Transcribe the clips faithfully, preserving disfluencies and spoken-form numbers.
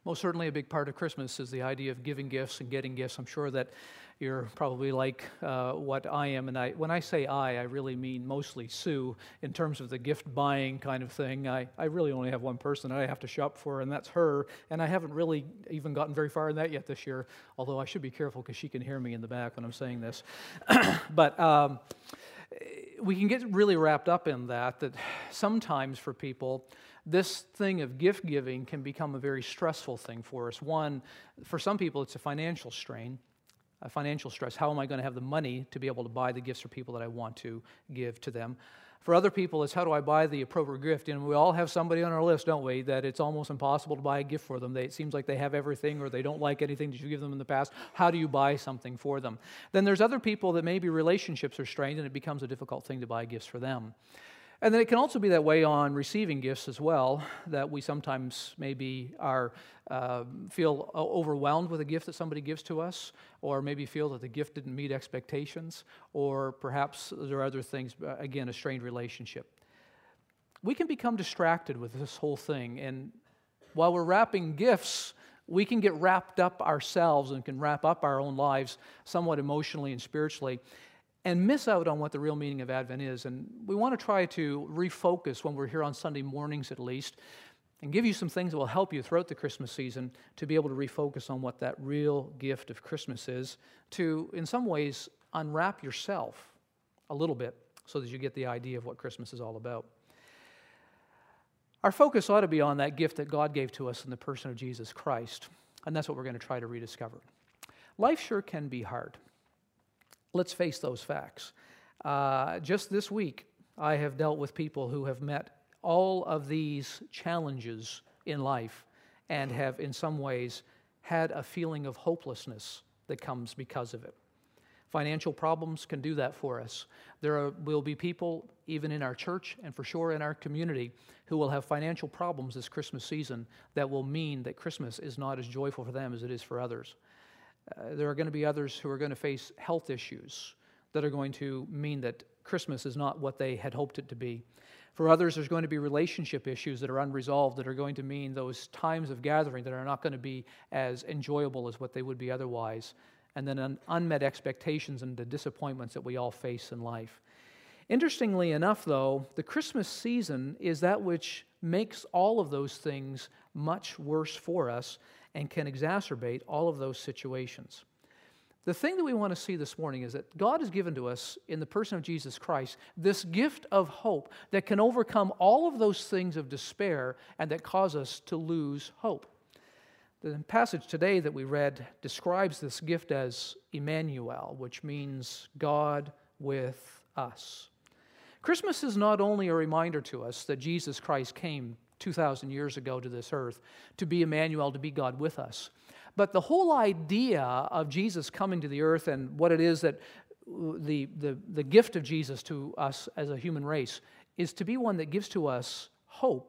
Most certainly a big part of Christmas is the idea of giving gifts and getting gifts. I'm sure that you're probably like uh, what I am, and I, when I say I, I really mean mostly Sue in terms of the gift buying kind of thing. I, I really only have one person that I have to shop for, and that's her, and I haven't really even gotten very far in that yet this year, although I should be careful because she can hear me in the back when I'm saying this. But um, we can get really wrapped up in that, that sometimes for people, this thing of gift giving can become a very stressful thing for us. One, for some people, it's a financial strain, a financial stress. How am I going to have the money to be able to buy the gifts for people that I want to give to them? For other people, it's how do I buy the appropriate gift? And we all have somebody on our list, don't we, that it's almost impossible to buy a gift for them. They, it seems like they have everything or they don't like anything that you give them in the past. How do you buy something for them? Then there's other people that maybe relationships are strained and it becomes a difficult thing to buy gifts for them. And then it can also be that way on receiving gifts as well, that we sometimes maybe are uh, feel overwhelmed with a gift that somebody gives to us, or maybe feel that the gift didn't meet expectations, or perhaps there are other things, again, a strained relationship. We can become distracted with this whole thing, and while we're wrapping gifts, we can get wrapped up ourselves and can wrap up our own lives somewhat emotionally and spiritually, and miss out on what the real meaning of Advent is. And we want to try to refocus when we're here on Sunday mornings at least, and give you some things that will help you throughout the Christmas season to be able to refocus on what that real gift of Christmas is, to, in some ways, unwrap yourself a little bit so that you get the idea of what Christmas is all about. Our focus ought to be on that gift that God gave to us in the person of Jesus Christ, and that's what we're going to try to rediscover. Life sure can be hard. Let's face those facts. Uh, just this week, I have dealt with people who have met all of these challenges in life and have, in some ways, had a feeling of hopelessness that comes because of it. Financial problems can do that for us. There are, will be people, even in our church and for sure in our community, who will have financial problems this Christmas season that will mean that Christmas is not as joyful for them as it is for others. Uh, there are going to be others who are going to face health issues that are going to mean that Christmas is not what they had hoped it to be. For others, there's going to be relationship issues that are unresolved that are going to mean those times of gathering that are not going to be as enjoyable as what they would be otherwise. And then un- unmet expectations and the disappointments that we all face in life. Interestingly enough, though, the Christmas season is that which makes all of those things much worse for us and can exacerbate all of those situations. The thing that we want to see this morning is that God has given to us, in the person of Jesus Christ, this gift of hope that can overcome all of those things of despair and that cause us to lose hope. The passage today that we read describes this gift as Emmanuel, which means God with us. Christmas is not only a reminder to us that Jesus Christ came two thousand years ago to this earth to be Emmanuel, to be God with us, but the whole idea of Jesus coming to the earth and what it is that the, the, the gift of Jesus to us as a human race is to be one that gives to us hope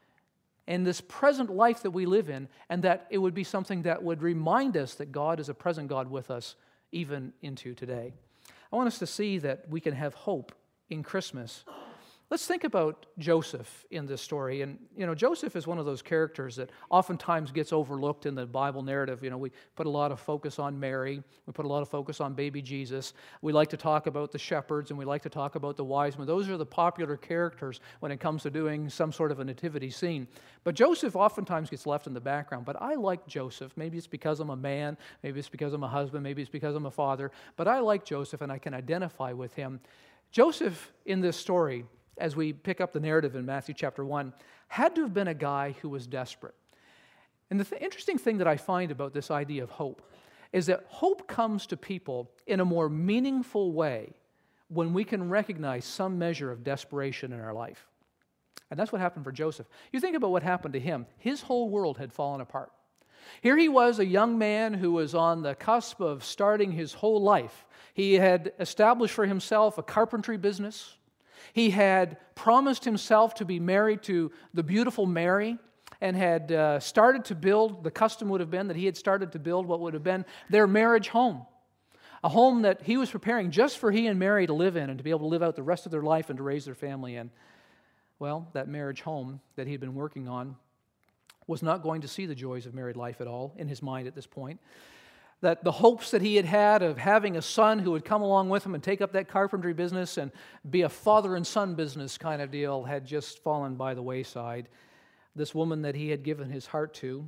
in this present life that we live in, and that it would be something that would remind us that God is a present God with us even into today. I want us to see that we can have hope in Christmas. Let's think about Joseph in this story. And, you know, Joseph is one of those characters that oftentimes gets overlooked in the Bible narrative. You know, we put a lot of focus on Mary. We put a lot of focus on baby Jesus. We like to talk about the shepherds, and we like to talk about the wise men. Those are the popular characters when it comes to doing some sort of a nativity scene. But Joseph oftentimes gets left in the background. But I like Joseph. Maybe it's because I'm a man. Maybe it's because I'm a husband. Maybe it's because I'm a father. But I like Joseph, and I can identify with him. Joseph, in this story, as we pick up the narrative in Matthew chapter one, had to have been a guy who was desperate. And the th- interesting thing that I find about this idea of hope is that hope comes to people in a more meaningful way when we can recognize some measure of desperation in our life. And that's what happened for Joseph. You think about what happened to him. His whole world had fallen apart. Here he was, a young man who was on the cusp of starting his whole life. He had established for himself a carpentry business. He had promised himself to be married to the beautiful Mary and had uh, started to build, the custom would have been that he had started to build what would have been their marriage home. A home that he was preparing just for he and Mary to live in and to be able to live out the rest of their life and to raise their family in. Well, that marriage home that he had been working on was not going to see the joys of married life at all in his mind at this point. That the hopes that he had had of having a son who would come along with him and take up that carpentry business and be a father and son business kind of deal had just fallen by the wayside. This woman that he had given his heart to,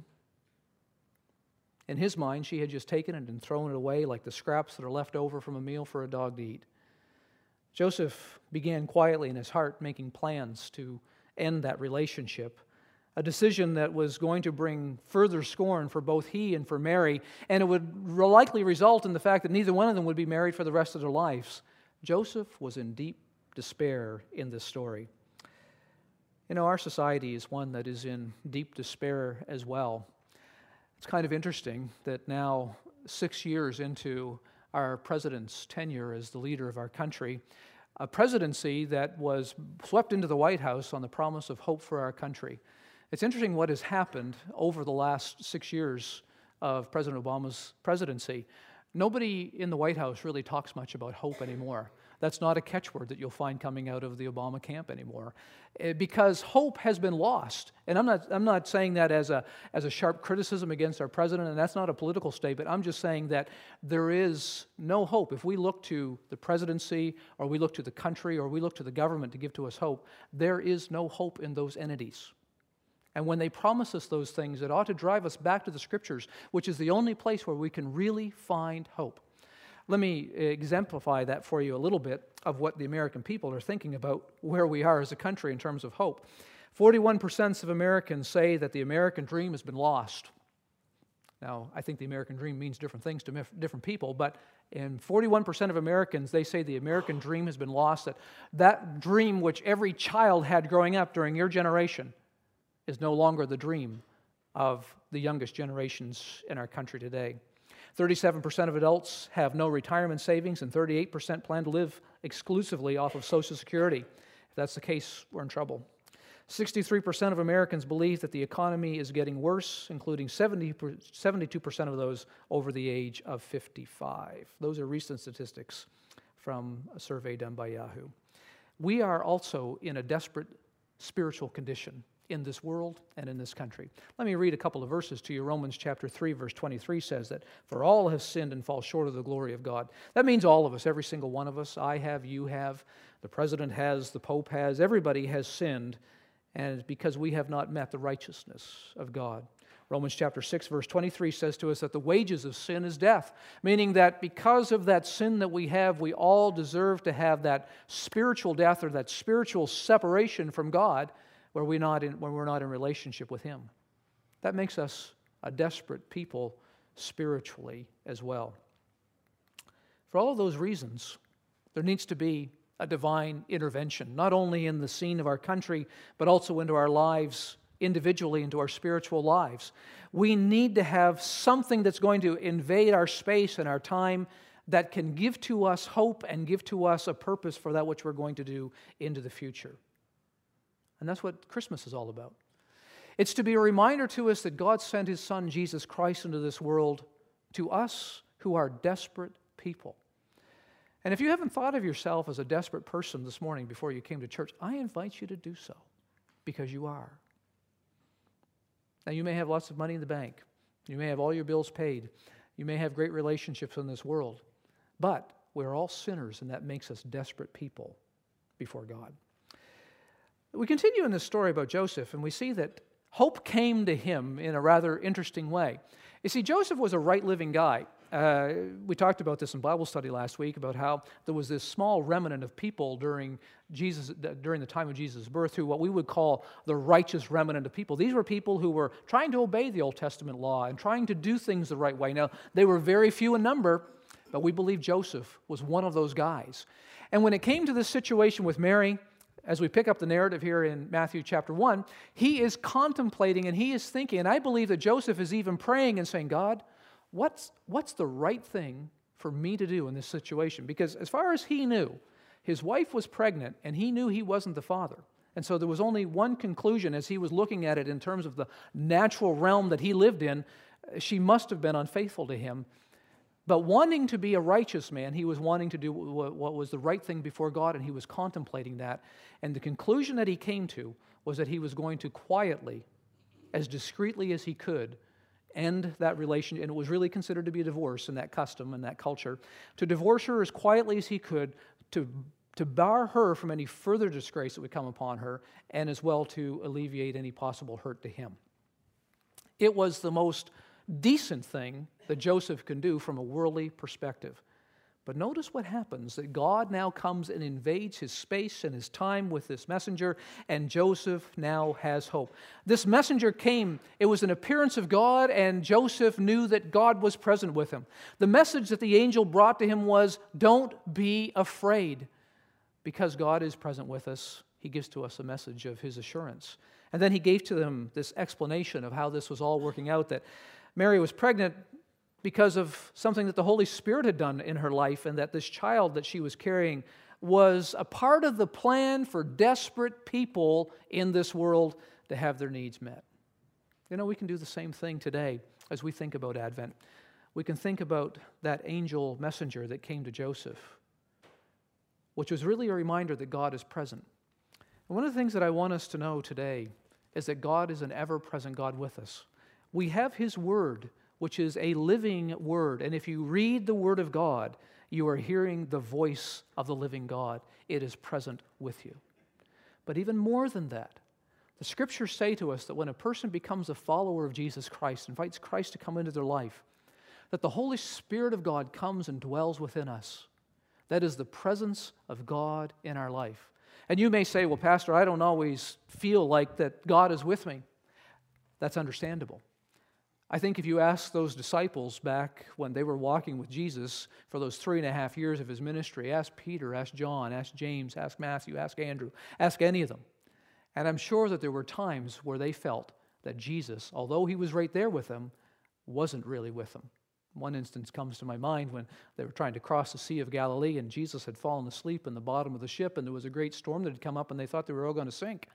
in his mind, she had just taken it and thrown it away like the scraps that are left over from a meal for a dog to eat. Joseph began quietly in his heart making plans to end that relationship, a decision that was going to bring further scorn for both he and for Mary, and it would likely result in the fact that neither one of them would be married for the rest of their lives. Joseph was in deep despair in this story. You know, our society is one that is in deep despair as well. It's kind of interesting that now, six years into our president's tenure as the leader of our country, a presidency that was swept into the White House on the promise of hope for our country. It's interesting what has happened over the last six years of President Obama's presidency. Nobody in the White House really talks much about hope anymore. That's not a catchword that you'll find coming out of the Obama camp anymore, because hope has been lost. And I'm not, I'm not saying that as a, as a sharp criticism against our president, and that's not a political statement. I'm just saying that there is no hope. If we look to the presidency, or we look to the country, or we look to the government to give to us hope, there is no hope in those entities. And when they promise us those things, it ought to drive us back to the Scriptures, which is the only place where we can really find hope. Let me exemplify that for you a little bit of what the American people are thinking about where we are as a country in terms of hope. forty-one percent of Americans say that the American dream has been lost. Now, I think the American dream means different things to different people, but in forty-one percent of Americans, they say the American dream has been lost, that that dream which every child had growing up during your generation is no longer the dream of the youngest generations in our country today. thirty-seven percent of adults have no retirement savings, and thirty-eight percent plan to live exclusively off of Social Security. If that's the case, we're in trouble. sixty-three percent of Americans believe that the economy is getting worse, including seventy-two percent of those over the age of fifty-five. Those are recent statistics from a survey done by Yahoo. We are also in a desperate spiritual condition in this world and in this country. Let me read a couple of verses to you. Romans chapter three, verse twenty-three says that, "For all have sinned and fall short of the glory of God." That means all of us, every single one of us. I have, you have, the president has, the pope has, everybody has sinned, and it's because we have not met the righteousness of God. Romans chapter six, verse twenty-three says to us that the wages of sin is death, meaning that because of that sin that we have, we all deserve to have that spiritual death or that spiritual separation from God, where we're not in, when we're not in relationship with Him. That makes us a desperate people spiritually as well. For all of those reasons, there needs to be a divine intervention, not only in the scene of our country, but also into our lives individually, into our spiritual lives. We need to have something that's going to invade our space and our time that can give to us hope and give to us a purpose for that which we're going to do into the future. And that's what Christmas is all about. It's to be a reminder to us that God sent His Son, Jesus Christ, into this world to us who are desperate people. And if you haven't thought of yourself as a desperate person this morning before you came to church, I invite you to do so, because you are. Now, you may have lots of money in the bank. You may have all your bills paid. You may have great relationships in this world. But we're all sinners, and that makes us desperate people before God. We continue in this story about Joseph, and we see that hope came to him in a rather interesting way. You see, Joseph was a right-living guy. Uh, we talked about this in Bible study last week, about how there was this small remnant of people during Jesus, during the time of Jesus' birth, who what we would call the righteous remnant of people. These were people who were trying to obey the Old Testament law and trying to do things the right way. Now, they were very few in number, but we believe Joseph was one of those guys. And when it came to this situation with Mary, as we pick up the narrative here in Matthew chapter one, he is contemplating and he is thinking, and I believe that Joseph is even praying and saying, God, what's, what's the right thing for me to do in this situation? Because as far as he knew, his wife was pregnant and he knew he wasn't the father. And so there was only one conclusion as he was looking at it in terms of the natural realm that he lived in. She must have been unfaithful to him. But wanting to be a righteous man, he was wanting to do what was the right thing before God, and he was contemplating that. And the conclusion that he came to was that he was going to quietly as discreetly as he could, end that relationship, and it was really considered to be a divorce in that custom and that culture, to divorce her as quietly as he could, to, to bar her from any further disgrace that would come upon her, and as well to alleviate any possible hurt to him. It was the most decent thing that Joseph can do from a worldly perspective. But notice what happens, that God now comes and invades his space and his time with this messenger, and Joseph now has hope. This messenger came, it was an appearance of God, and Joseph knew that God was present with him. The message that the angel brought to him was, don't be afraid. Because God is present with us, he gives to us a message of his assurance. And then he gave to them this explanation of how this was all working out, that Mary was pregnant because of something that the Holy Spirit had done in her life, and that this child that she was carrying was a part of the plan for desperate people in this world to have their needs met. You know, we can do the same thing today as we think about Advent. We can think about that angel messenger that came to Joseph, which was really a reminder that God is present. And one of the things that I want us to know today is that God is an ever-present God with us. We have his word, which is a living word. And if you read the word of God, you are hearing the voice of the living God. It is present with you. But even more than that, the scriptures say to us that when a person becomes a follower of Jesus Christ, invites Christ to come into their life, that the Holy Spirit of God comes and dwells within us. That is the presence of God in our life. And you may say, well, Pastor, I don't always feel like that God is with me. That's understandable. I think if you ask those disciples back when they were walking with Jesus for those three and a half years of his ministry, ask Peter, ask John, ask James, ask Matthew, ask Andrew, ask any of them. And I'm sure that there were times where they felt that Jesus, although he was right there with them, wasn't really with them. One instance comes to my mind when they were trying to cross the Sea of Galilee, and Jesus had fallen asleep in the bottom of the ship, and there was a great storm that had come up, and they thought they were all going to sink.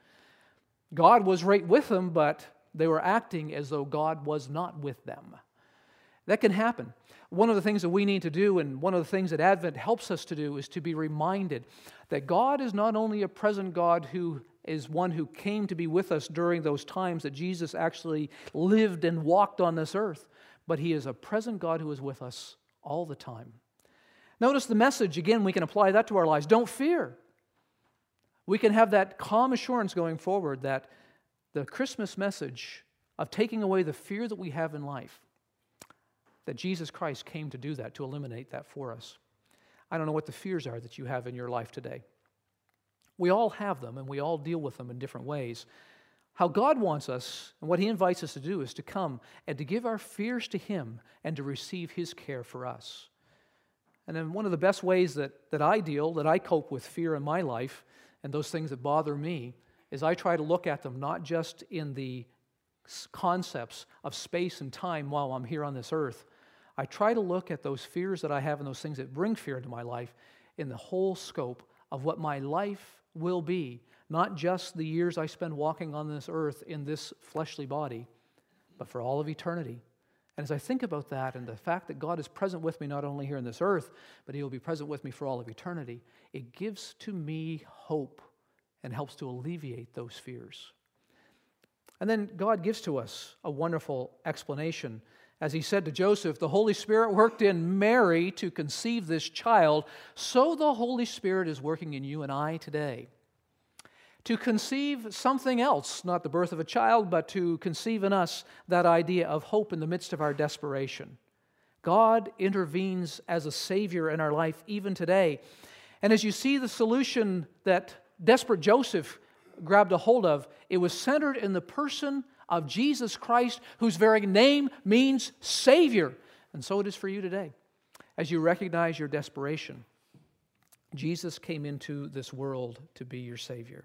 God was right with them, but they were acting as though God was not with them. That can happen. One of the things that we need to do, and one of the things that Advent helps us to do, is to be reminded that God is not only a present God who is one who came to be with us during those times that Jesus actually lived and walked on this earth, but he is a present God who is with us all the time. Notice the message, again, we can apply that to our lives. Don't fear. We can have that calm assurance going forward that the Christmas message of taking away the fear that we have in life, that Jesus Christ came to do that, to eliminate that for us. I don't know what the fears are that you have in your life today. We all have them, and we all deal with them in different ways. How God wants us, and what he invites us to do, is to come and to give our fears to him and to receive his care for us. And then one of the best ways that, that I deal, that I cope with fear in my life, and those things that bother me, is I try to look at them not just in the concepts of space and time while I'm here on this earth. I try to look at those fears that I have and those things that bring fear into my life in the whole scope of what my life will be, not just the years I spend walking on this earth in this fleshly body, but for all of eternity. And as I think about that and the fact that God is present with me not only here on this earth, but he will be present with me for all of eternity, it gives to me hope and helps to alleviate those fears. And then God gives to us a wonderful explanation. As he said to Joseph, the Holy Spirit worked in Mary to conceive this child, so the Holy Spirit is working in you and I today to conceive something else, not the birth of a child, but to conceive in us that idea of hope in the midst of our desperation. God intervenes as a Savior in our life even today. And as you see the solution that desperate Joseph grabbed a hold of, it was centered in the person of Jesus Christ, whose very name means Savior. And so it is for you today. As you recognize your desperation, Jesus came into this world to be your Savior.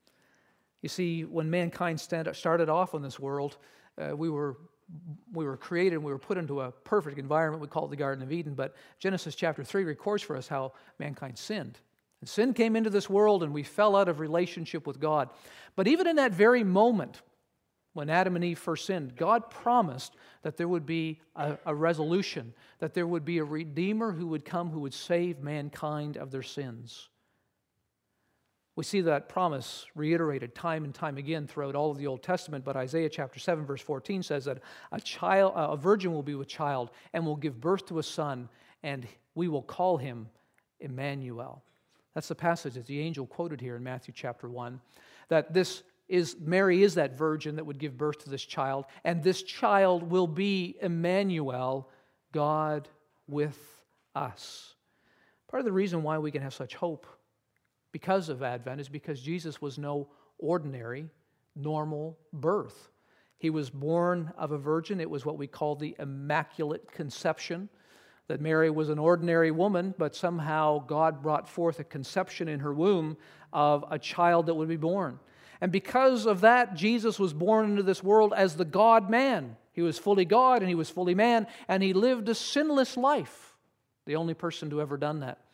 You see, when mankind started off on this world, uh, we were we were created and we were put into a perfect environment. We call it the Garden of Eden, but Genesis chapter three records for us how mankind sinned. And sin came into this world and we fell out of relationship with God. But even in that very moment, when Adam and Eve first sinned, God promised that there would be a, a resolution, that there would be a Redeemer who would come who would save mankind of their sins. We see that promise reiterated time and time again throughout all of the Old Testament, but Isaiah chapter seven verse fourteen says that a child, a virgin will be with child and will give birth to a son, and we will call him Emmanuel. That's the passage that the angel quoted here in Matthew chapter one, that this is, Mary is that virgin that would give birth to this child, and this child will be Emmanuel, God with us. Part of the reason why we can have such hope because of Advent is because Jesus was no ordinary, normal birth. He was born of a virgin. It was what we call the Immaculate Conception, that Mary was an ordinary woman, but somehow God brought forth a conception in her womb of a child that would be born. And because of that, Jesus was born into this world as the God-man. He was fully God and he was fully man, and he lived a sinless life, the only person to ever done that.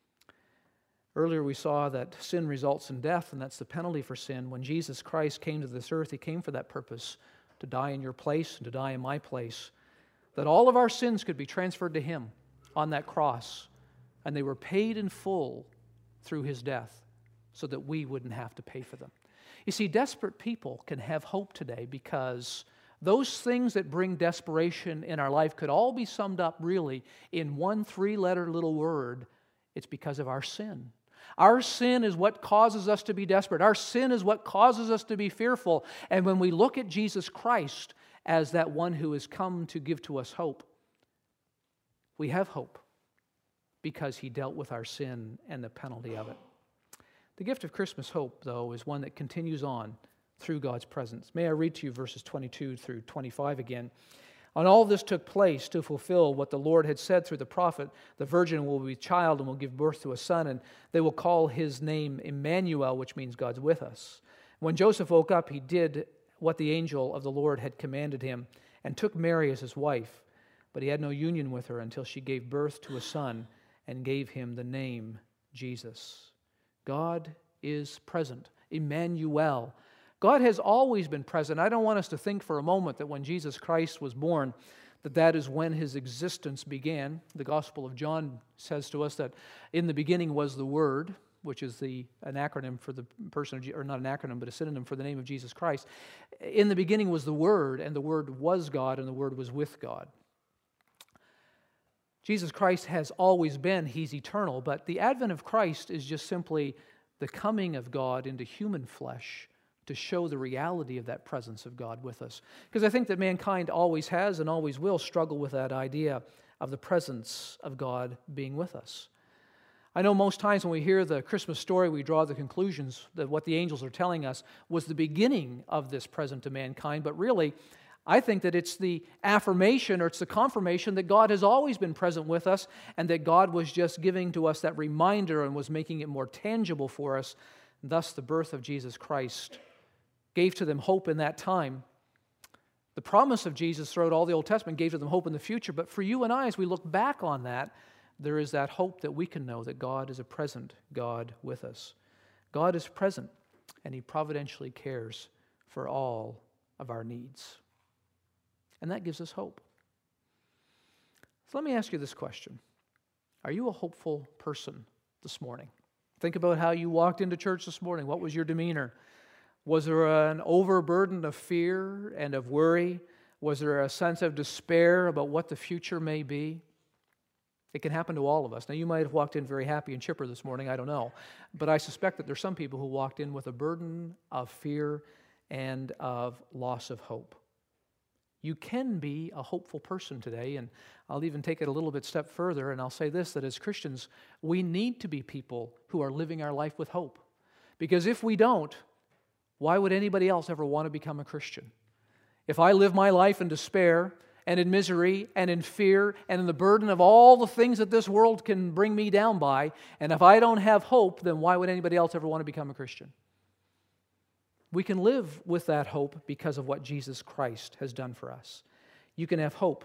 Earlier we saw that sin results in death, and that's the penalty for sin. When Jesus Christ came to this earth, he came for that purpose, to die in your place and to die in my place, that all of our sins could be transferred to him on that cross, and they were paid in full through his death so that we wouldn't have to pay for them. You see, desperate people can have hope today because those things that bring desperation in our life could all be summed up really in one three-letter little word. It's because of our sin. Our sin is what causes us to be desperate. Our sin is what causes us to be fearful. And when we look at Jesus Christ as that one who has come to give to us hope, we have hope because he dealt with our sin and the penalty of it. The gift of Christmas hope, though, is one that continues on through God's presence. May I read to you verses twenty-two through twenty-five again? And all this took place to fulfill what the Lord had said through the prophet, the virgin will be child and will give birth to a son, and they will call his name Emmanuel, which means God's with us. When Joseph woke up, he did what the angel of the Lord had commanded him and took Mary as his wife, but he had no union with her until she gave birth to a son and gave him the name Jesus. God is present. Emmanuel. God has always been present. I don't want us to think for a moment that when Jesus Christ was born, that that is when his existence began. The Gospel of John says to us that in the beginning was the Word, which is the an acronym for the person of, or not an acronym, but a synonym for the name of Jesus Christ. In the beginning was the Word, and the Word was God, and the Word was with God. Jesus Christ has always been. He's eternal, but the advent of Christ is just simply the coming of God into human flesh to show the reality of that presence of God with us. Because I think that mankind always has and always will struggle with that idea of the presence of God being with us. I know most times when we hear the Christmas story, we draw the conclusions that what the angels are telling us was the beginning of this present to mankind, but really, I think that it's the affirmation or it's the confirmation that God has always been present with us and that God was just giving to us that reminder and was making it more tangible for us. Thus, the birth of Jesus Christ gave to them hope in that time. The promise of Jesus throughout all the Old Testament gave to them hope in the future, but for you and I, as we look back on that, there is that hope that we can know that God is a present God with us. God is present, and he providentially cares for all of our needs. And that gives us hope. So let me ask you this question. Are you a hopeful person this morning? Think about how you walked into church this morning. What was your demeanor? Was there an overburden of fear and of worry? Was there a sense of despair about what the future may be? It can happen to all of us. Now, you might have walked in very happy and chipper this morning, I don't know. But I suspect that there's some people who walked in with a burden of fear and of loss of hope. You can be a hopeful person today, and I'll even take it a little bit step further, and I'll say this, that as Christians, we need to be people who are living our life with hope. Because if we don't, why would anybody else ever want to become a Christian? If I live my life in despair and in misery and in fear and in the burden of all the things that this world can bring me down by, and if I don't have hope, then why would anybody else ever want to become a Christian? We can live with that hope because of what Jesus Christ has done for us. You can have hope.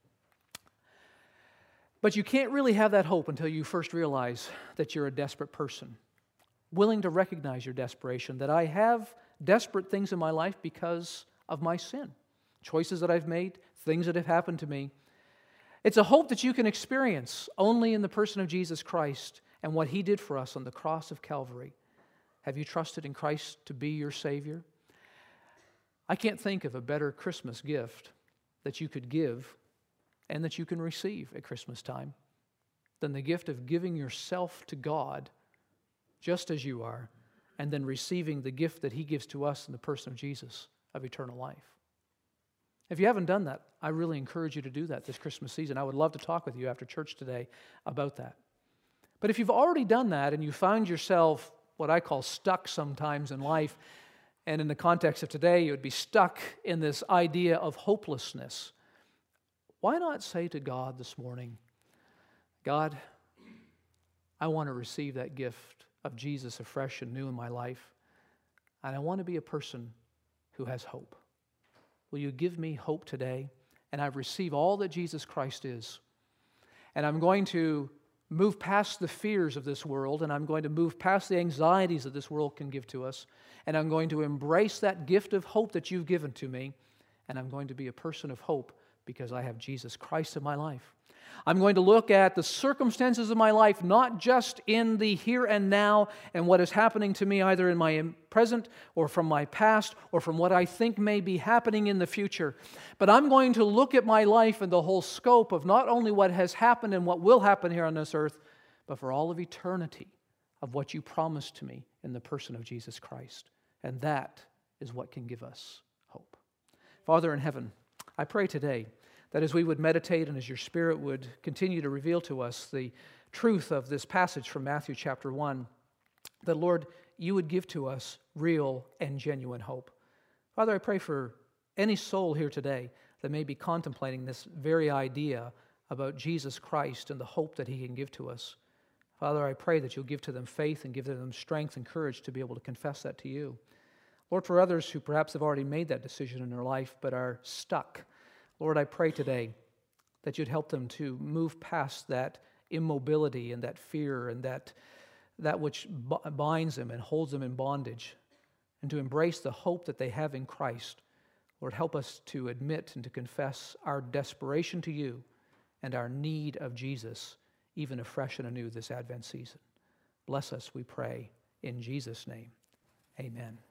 But you can't really have that hope until you first realize that you're a desperate person, willing to recognize your desperation, that I have desperate things in my life because of my sin, choices that I've made, things that have happened to me. It's a hope that you can experience only in the person of Jesus Christ and what he did for us on the cross of Calvary. Have you trusted in Christ to be your Savior? I can't think of a better Christmas gift that you could give and that you can receive at Christmas time than the gift of giving yourself to God just as you are, and then receiving the gift that He gives to us in the person of Jesus of eternal life. If you haven't done that, I really encourage you to do that this Christmas season. I would love to talk with you after church today about that. But if you've already done that and you find yourself what I call stuck sometimes in life, and in the context of today, you would be stuck in this idea of hopelessness, why not say to God this morning, God, I want to receive that gift of Jesus afresh and new in my life, and I want to be a person who has hope. Will you give me hope today? And I receive all that Jesus Christ is. And I'm going to move past the fears of this world, and I'm going to move past the anxieties that this world can give to us, and I'm going to embrace that gift of hope that you've given to me, and I'm going to be a person of hope because I have Jesus Christ in my life. I'm going to look at the circumstances of my life, not just in the here and now and what is happening to me either in my present or from my past or from what I think may be happening in the future, but I'm going to look at my life in the whole scope of not only what has happened and what will happen here on this earth, but for all of eternity of what you promised to me in the person of Jesus Christ. And that is what can give us hope. Father in heaven, I pray today that as we would meditate and as your Spirit would continue to reveal to us the truth of this passage from Matthew chapter one, that, Lord, you would give to us real and genuine hope. Father, I pray for any soul here today that may be contemplating this very idea about Jesus Christ and the hope that He can give to us. Father, I pray that you'll give to them faith and give to them strength and courage to be able to confess that to you. Lord, for others who perhaps have already made that decision in their life but are stuck, Lord, I pray today that you'd help them to move past that immobility and that fear and that, that which binds them and holds them in bondage, and to embrace the hope that they have in Christ. Lord, help us to admit and to confess our desperation to you and our need of Jesus, even afresh and anew this Advent season. Bless us, we pray, in Jesus' name. Amen.